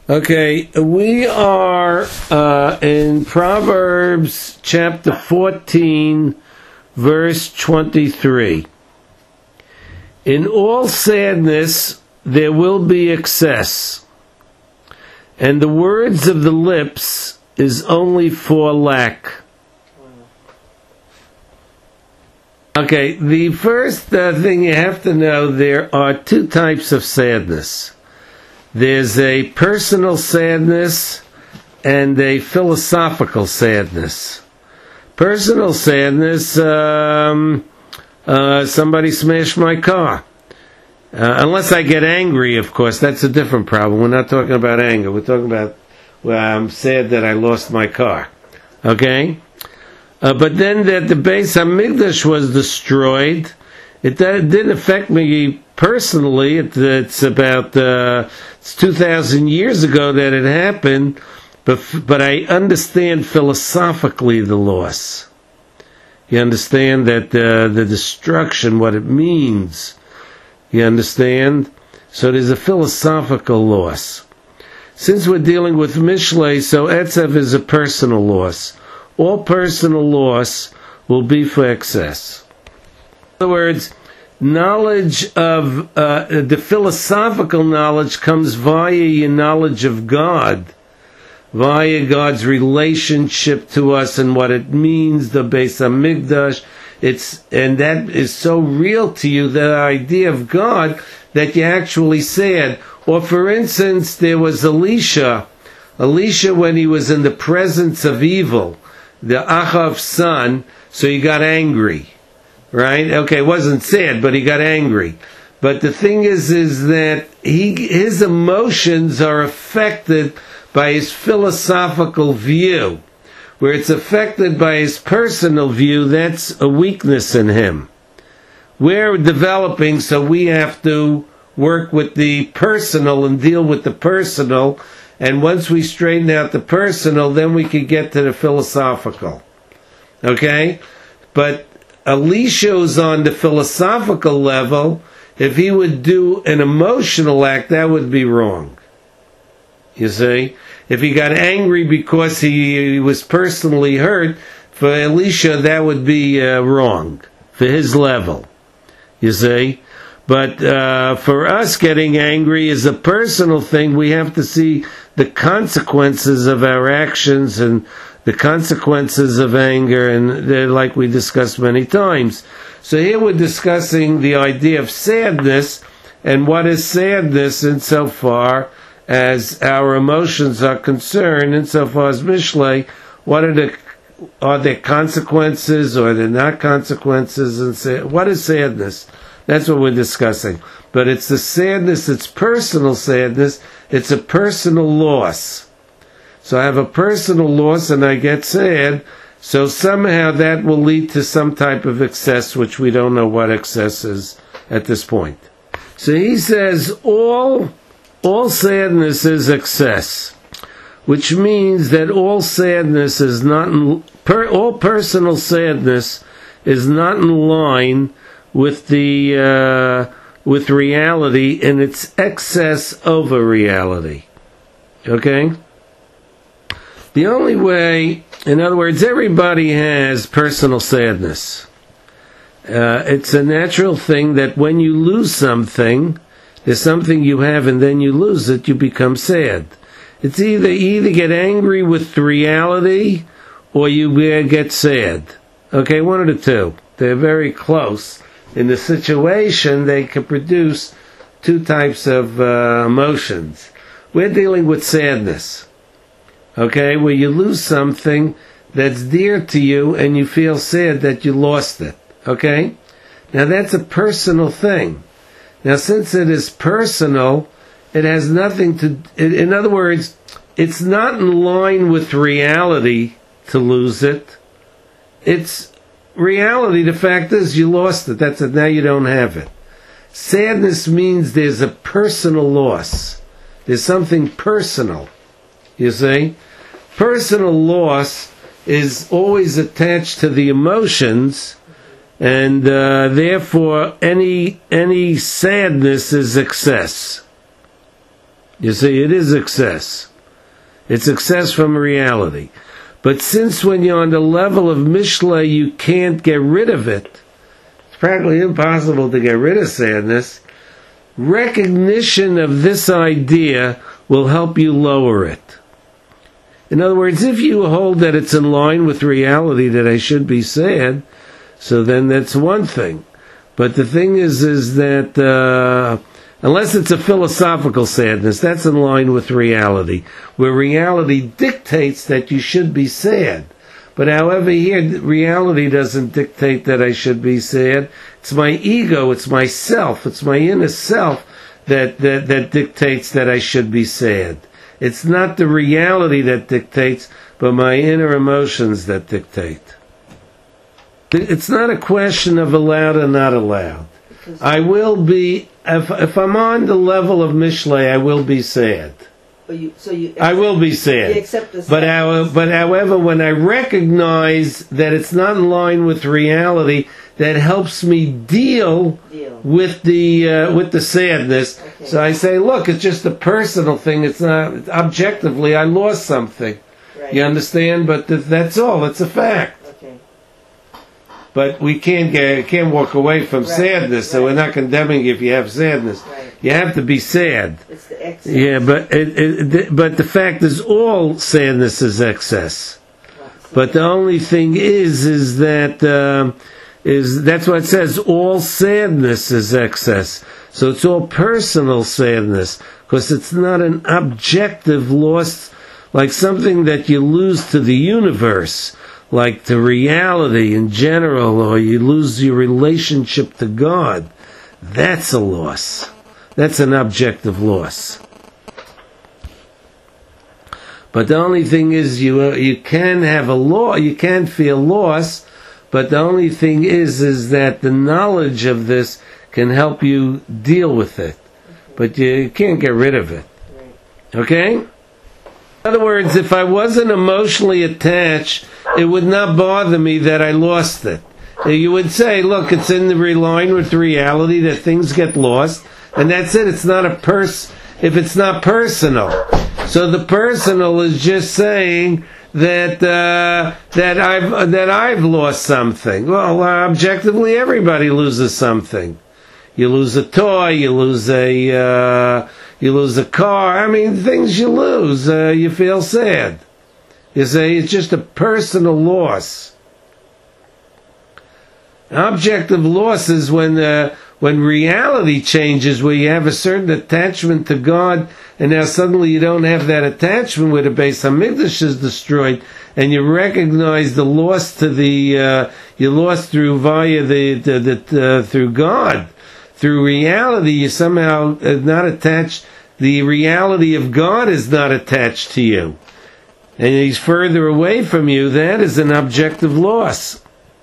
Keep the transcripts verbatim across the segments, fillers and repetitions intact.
Okay, we are uh, in Proverbs chapter fourteen, verse twenty-three. In all sadness there will be excess, and the words of the lips is only for lack. Okay, the first uh, thing you have to know, there are two types of sadness. There's a personal sadness and a philosophical sadness. Personal sadness, um, uh, somebody smashed my car. Uh, unless I get angry, of course, that's a different problem. We're not talking about anger. We're talking about, well, I'm sad that I lost my car. Okay? Uh, but then that the Beis Hamikdash was destroyed, it didn't affect me personally. It, it's about uh, it's two thousand years ago that it happened, but but I understand philosophically the loss. You understand that uh, the destruction, what it means. You understand? So there's a philosophical loss. Since we're dealing with Mishlei, so Etzev is a personal loss. All personal loss will be for excess. In other words, knowledge of, uh, the philosophical knowledge comes via your knowledge of God, via God's relationship to us and what it means, the Beis Hamikdash. It's, and that is so real to you, the idea of God, that you actually said. Or for instance, there was Elisha, Elisha when he was in the presence of evil, the Achav's son, so he got angry. Right? Okay, it wasn't sad, but he got angry. But the thing is, is that he, his emotions are affected by his philosophical view. Where it's affected by his personal view, that's a weakness in him. We're developing, so we have to work with the personal and deal with the personal. And once we straighten out the personal, then we can get to the philosophical. Okay? But Elisha's on the philosophical level. If he would do an emotional act, that would be wrong. You see? If he got angry because he was personally hurt, for Elisha, that would be uh, wrong, for his level. You see? But uh, for us, getting angry is a personal thing. We have to see the consequences of our actions and the consequences of anger, and they're like we discussed many times. So here we're discussing the idea of sadness, and what is sadness insofar as our emotions are concerned, insofar as Mishlei, what are the are there consequences or are there not consequences? And say, what is sadness? That's what we're discussing. But it's the sadness, it's personal sadness, it's a personal loss. So I have a personal loss and I get sad, so somehow that will lead to some type of excess, which we don't know what excess is at this point. So he says all, all sadness is excess, which means that all sadness is not, in, per, all personal sadness is not in line with the, uh, with reality, and it's excess over reality. Okay? The only way, in other words, everybody has personal sadness. Uh, it's a natural thing that when you lose something, there's something you have and then you lose it, you become sad. It's either you either get angry with the reality or you get sad. Okay, one of the two. They're very close. In the situation, they can produce two types of uh, emotions. We're dealing with sadness. Okay, where you lose something that's dear to you and you feel sad that you lost it. Okay? Now that's a personal thing. Now since it is personal, it has nothing to, in other words, it's not in line with reality to lose it. It's reality, the fact is you lost it. That's it, now you don't have it. Sadness means there's a personal loss. There's something personal. You see? Personal loss is always attached to the emotions, and uh, therefore any any sadness is excess. You see, it is excess. It's excess from reality. But since when you're on the level of Mishle, you can't get rid of it, it's practically impossible to get rid of sadness, recognition of this idea will help you lower it. In other words, if you hold that it's in line with reality that I should be sad, so then that's one thing. But the thing is, is that uh, unless it's a philosophical sadness, that's in line with reality, where reality dictates that you should be sad. But however, here, reality doesn't dictate that I should be sad. It's my ego, it's myself, it's my inner self that, that, that dictates that I should be sad. It's not the reality that dictates, but my inner emotions that dictate. It's not a question of allowed or not allowed. I will be, if, if I'm on the level of Mishle, I will be sad. But you, so you accept, I will be sad. You accept the but, how, but however, when I recognize that it's not in line with reality, that helps me deal, deal. with the uh, with the sadness. Okay. So I say, look, it's just a personal thing. It's not objectively. I lost something. Right. You understand? But th- that's all. It's a fact. Okay. But we can't get can't walk away from right. sadness. So right. we're not condemning you if you have sadness. Right. You have to be sad. It's the excess. Yeah, but it, it, but the fact is, all sadness is excess. But the only thing is, is that. Um, Is that's what it says, all sadness is excess. So it's all personal sadness, because it's not an objective loss, like something that you lose to the universe, like to reality in general, or you lose your relationship to God. That's a loss. That's an objective loss. But the only thing is, you uh, you can have a loss, you can feel loss. But the only thing is, is that the knowledge of this can help you deal with it. But you can't get rid of it. Okay? In other words, if I wasn't emotionally attached, it would not bother me that I lost it. You would say, look, it's in the line with reality that things get lost, and that's it. It's not a pers- if it's not personal. So the personal is just saying that uh, that I've that I've lost something. Well, uh, objectively, everybody loses something. You lose a toy, you lose a uh, you lose a car. I mean, things you lose, uh, you feel sad. You say it's just a personal loss. Objective loss is when uh, when reality changes, where you have a certain attachment to God, and now suddenly you don't have that attachment, where the Beis Hamikdash is destroyed, and you recognize the loss to the uh, you lost through via the, the, the uh, through God, through reality. You somehow are not attached. The reality of God is not attached to you, and He's further away from you. That is an objective loss.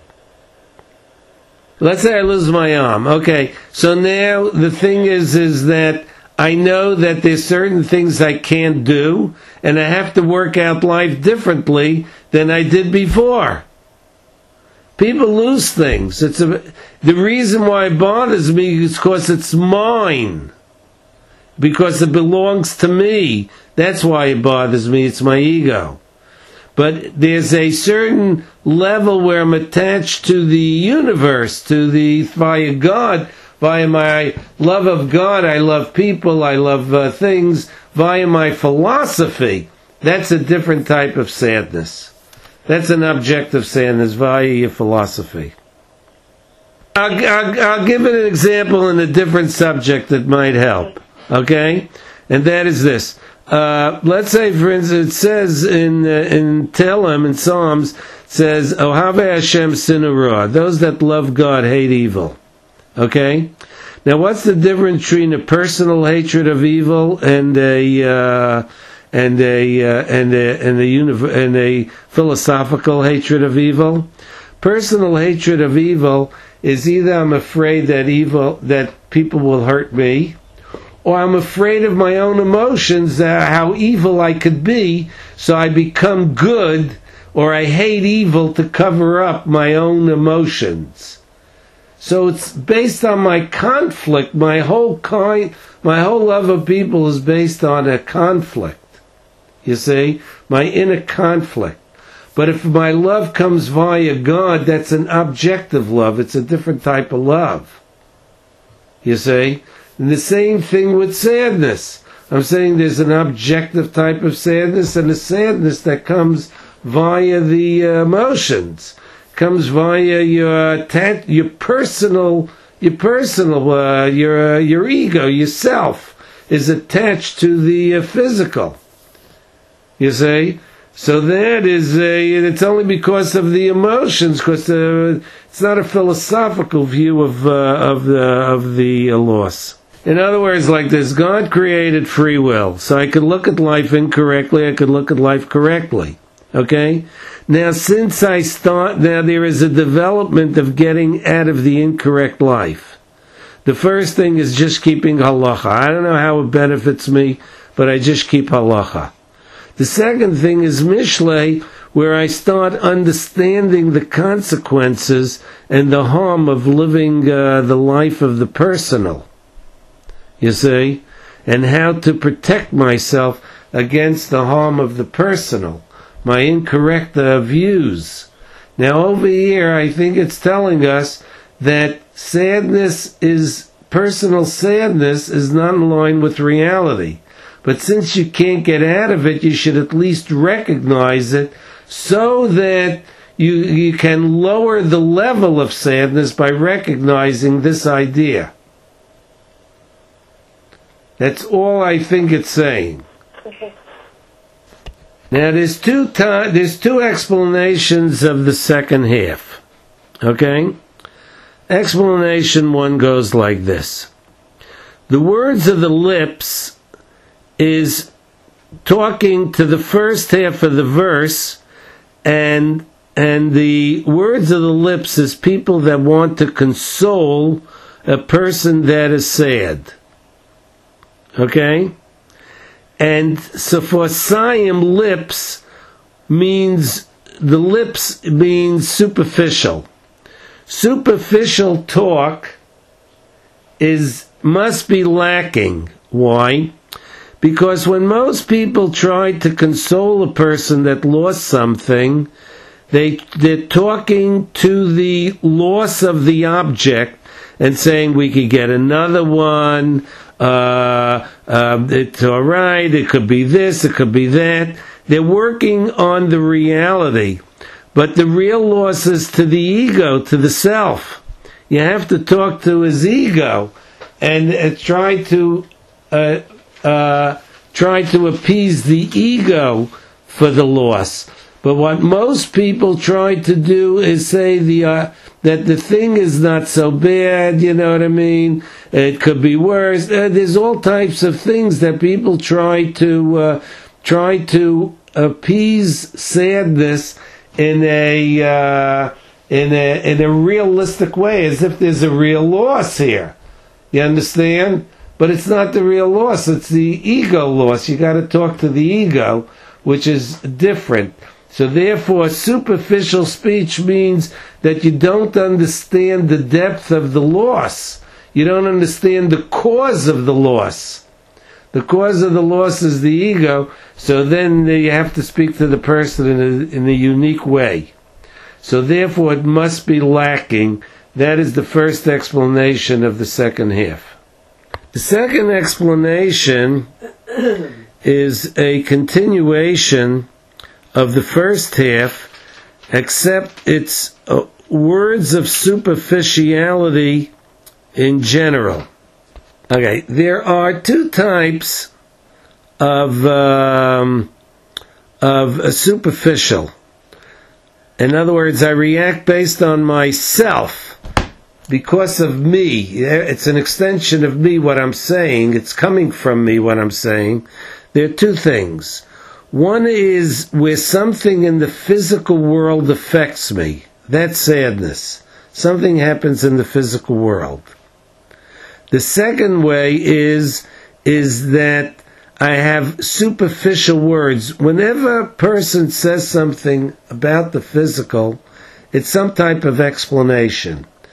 Let's say I lose my arm. Okay, so now the thing is, is that I know that there's certain things I can't do, and I have to work out life differently than I did before. People lose things. It's a, the reason why it bothers me is because it's mine. Because it belongs to me. That's why it bothers me. It's my ego. But there's a certain level where I'm attached to the universe, to the, via God, via my love of God. I love people, I love uh, things, via my philosophy. That's a different type of sadness. That's an objective sadness via your philosophy. I'll, I'll, I'll give it an example in a different subject that might help. Okay? And that is this. Uh, let's say, for instance, it says in uh, in Tehillim, in Psalms, it says, Ohave Hashem sinu ra. Those that love God hate evil. Okay? Now, what's the difference between a personal hatred of evil and a uh, and a uh, and a and a, univ- and a philosophical hatred of evil? Personal hatred of evil is either I'm afraid that evil that people will hurt me, or I'm afraid of my own emotions, uh, how evil I could be, so I become good, or I hate evil to cover up my own emotions. So it's based on my conflict. My whole kind, my whole love of people is based on a conflict. You see, my inner conflict. But if my love comes via God, that's an objective love. It's a different type of love. You see? And the same thing with sadness. I'm saying there's an objective type of sadness and a sadness that comes via the uh, emotions, comes via your atta- your personal, your personal, uh, your uh, your ego, yourself is attached to the uh, physical. You see, so that is a. It's only because of the emotions, because uh, it's not a philosophical view of uh, of the of the uh, loss. In other words, like this, God created free will, so I could look at life incorrectly, I could look at life correctly. Okay? Now, since I start, now there is a development of getting out of the incorrect life. The first thing is just keeping halacha. I don't know how it benefits me, but I just keep halacha. The second thing is mishlei, where I start understanding the consequences and the harm of living uh, the life of the personal. You see, and how to protect myself against the harm of the personal, my incorrect uh, views. Now over here, I think it's telling us that sadness is, personal sadness is not in line with reality. But since you can't get out of it, you should at least recognize it so that you, you can lower the level of sadness by recognizing this idea. That's all I think it's saying. Okay. Now there's two ti- there's two explanations of the second half. Okay? Explanation one goes like this. The words of the lips is talking to the first half of the verse, and and the words of the lips is people that want to console a person that is sad. Okay? And so for Sayim, lips means, the lips means superficial. Superficial talk is, must be lacking. Why? Because when most people try to console a person that lost something, they, they're talking to the loss of the object and saying we could get another one, Uh, uh, it's all right, it could be this, it could be that. They're working on the reality. But the real loss is to the ego, to the self. You have to talk to his ego and uh, try to uh, uh, try to appease the ego for the loss. But what most people try to do is say the uh, that the thing is not so bad, you know what I mean? It could be worse. Uh, there's all types of things that people try to uh, try to appease sadness in a uh, in a in a realistic way, as if there's a real loss here. You understand? But it's not the real loss; it's the ego loss. You got to talk to the ego, which is different. So therefore, superficial speech means that you don't understand the depth of the loss. You don't understand the cause of the loss. The cause of the loss is the ego, so then you have to speak to the person in a, in a unique way. So therefore, it must be lacking. That is the first explanation of the second half. The second explanation is a continuation of the first half, except it's uh, words of superficiality in general. Okay, there are two types of um, of uh, superficial. In other words, I react based on myself, because of me. It's an extension of me, what I'm saying. It's coming from me, what I'm saying. There are two things. One is where something in the physical world affects me. That's sadness. Something happens in the physical world. The second way is, is that I have superficial words. Whenever a person says something about the physical, it's some type of explanation.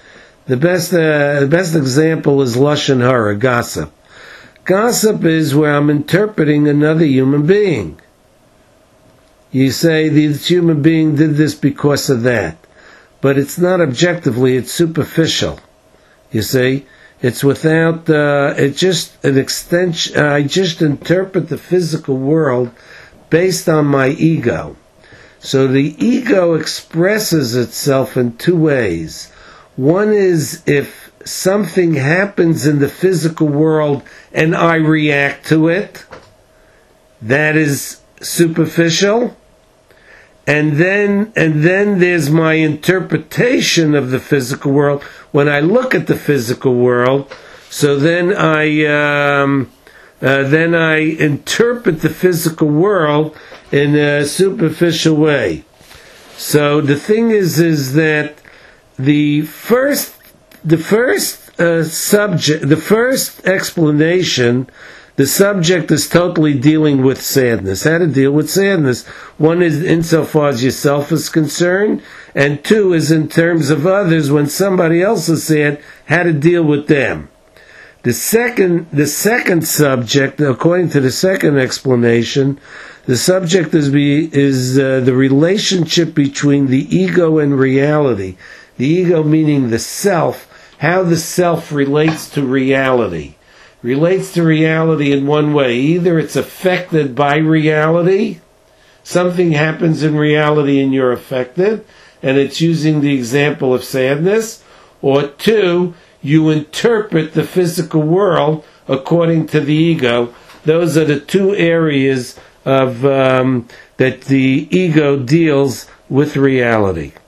The best, uh, the best example is Lashon Hara, gossip. Gossip is where I'm interpreting another human being. You say this human being did this because of that. But it's not objectively, it's superficial. You see? It's without, uh, it's just an extension, uh, I just interpret the physical world based on my ego. So the ego expresses itself in two ways. One is if something happens in the physical world and I react to it, that is superficial. And then, and then there's my interpretation of the physical world when I look at the physical world. So then I, um, uh, then I interpret the physical world in a superficial way. So the thing is, is that the first, the first uh, subject, the first explanation. The subject is totally dealing with sadness. How to deal with sadness. One is insofar as yourself is concerned, and two is in terms of others. When somebody else is sad, how to deal with them. The second, the second subject, according to the second explanation, the subject is be, is uh, the relationship between the ego and reality. The ego meaning the self, how the self relates to reality. Relates to reality in one way. Either it's affected by reality, something happens in reality and you're affected, and it's using the example of sadness, or two, you interpret the physical world according to the ego. Those are the two areas of um, that the ego deals with reality.